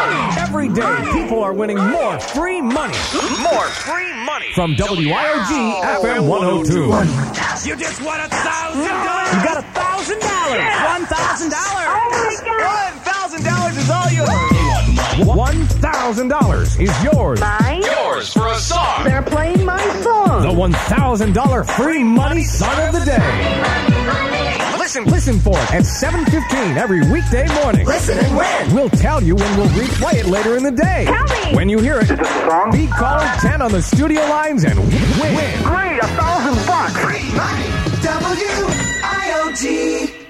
Every day, people are winning more free money. More free money. From WIOG FM 102. You just won $1,000. You got $1,000. $1,000. $1,000 is all yours. $1,000 is yours. Mine? Yours for a song. They're playing my song. The $1,000 free money song of the day. Listen for it at 7:15 every weekday morning. Listen and win. We'll tell you when we'll replay it later in the day. Tell me. When you hear it, Is this a song? beat caller 10 on the studio lines and win. Great, $1,000. Free money. WIOG.